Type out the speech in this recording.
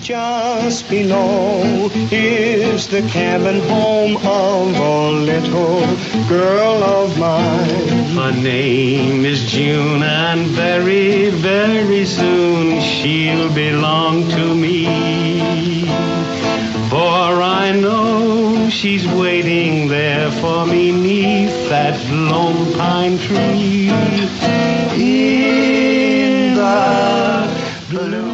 Just below is the cabin home of a little girl of mine. Her name is June, and very, very soon she'll belong to me. For I know she's waiting there for me 'neath that lone pine tree in the blue